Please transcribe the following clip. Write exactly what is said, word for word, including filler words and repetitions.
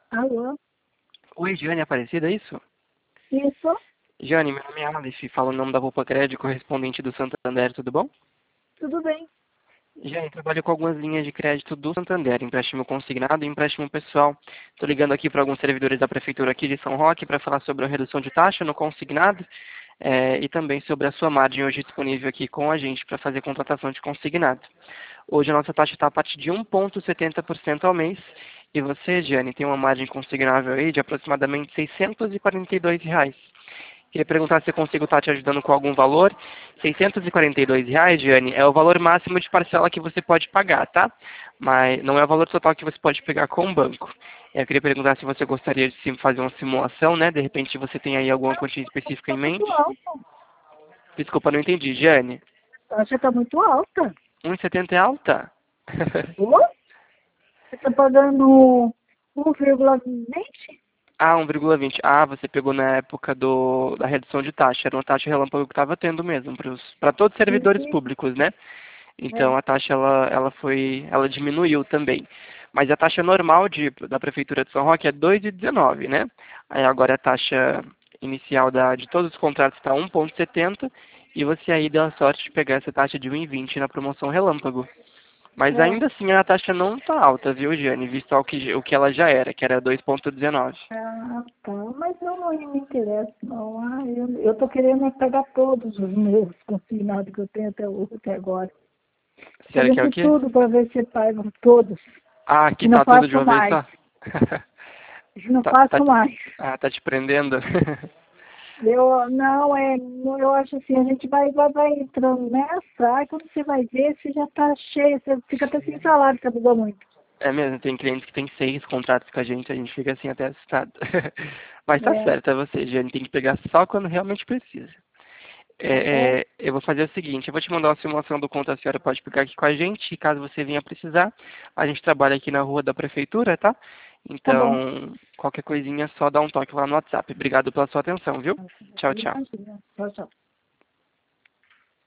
Alô? Oi, Jane Aparecida, é isso? Isso? Jane, meu nome é Alice, falo o nome da Roupa Crédito, correspondente do Santander, tudo bom? Tudo bem? Jane, trabalho com algumas linhas de crédito do Santander, empréstimo consignado e empréstimo pessoal. Estou ligando aqui para alguns servidores da Prefeitura aqui de São Roque para falar sobre a redução de taxa no consignado eh, e também sobre a sua margem hoje disponível aqui com a gente para fazer contratação de consignado. Hoje a nossa taxa está a partir de um vírgula setenta por cento ao mês e você, Jane, tem uma margem consignável aí de aproximadamente seiscentos e quarenta e dois reais. Queria perguntar se eu consigo estar te ajudando com algum valor. seiscentos e quarenta e dois reais, Jane, é o valor máximo de parcela que você pode pagar, tá? Mas não é o valor total que você pode pegar com o banco. Eu queria perguntar se você gostaria de sim fazer uma simulação, né? De repente você tem aí alguma quantia específica Está em muito mente. alta. Desculpa, não entendi. Jane, A taxa está muito alta. um e setenta é alta? Ô? Você está pagando um vírgula vinte? Ah, um vírgula vinte. Ah, você pegou na época do, da redução de taxa. Era uma taxa relâmpago que estava tendo mesmo para todos os servidores Uhum. públicos, né? Então É. a taxa ela, ela foi, ela diminuiu também. Mas a taxa normal de, da Prefeitura de São Roque é dois vírgula dezenove, né? Aí agora a taxa inicial da, de todos os contratos está um vírgula setenta e você aí deu a sorte de pegar essa taxa de um vírgula vinte na promoção relâmpago. Mas É. ainda assim a taxa não está alta, viu, Giane? Visto ao que, o que ela já era, que era dois vírgula dezenove. Ah, tá. Mas eu não me interessa, não. Ah, eu estou querendo é pegar todos os meus consignados que eu tenho até, hoje, até agora. Sério que é o Fazendo quê? tudo para ver se pago todos. Ah, E aqui não tá tudo de faço uma vez mais. só? E não tá, tá, faço mais. ah, tá te prendendo? Eu, não, é, eu acho assim, a gente vai, vai, vai entrando nessa, aí quando você vai ver, você já tá cheio, você fica até sem salário, que mudou muito. É mesmo, tem clientes que tem seis contratos com a gente, a gente fica assim até assustado. Mas tá É, certo, é você, Jane, tem que pegar só quando realmente precisa. tá bom? É, é, eu vou fazer o seguinte, eu vou te mandar uma simulação do quanto a senhora pode pegar aqui com a gente, e caso você venha precisar, a gente trabalha aqui na rua da prefeitura, tá? Tá bom. Então, qualquer coisinha, é só dá um toque lá no WhatsApp. Obrigado pela sua atenção, viu? Tchau, tchau. Imagina. Tchau, tchau.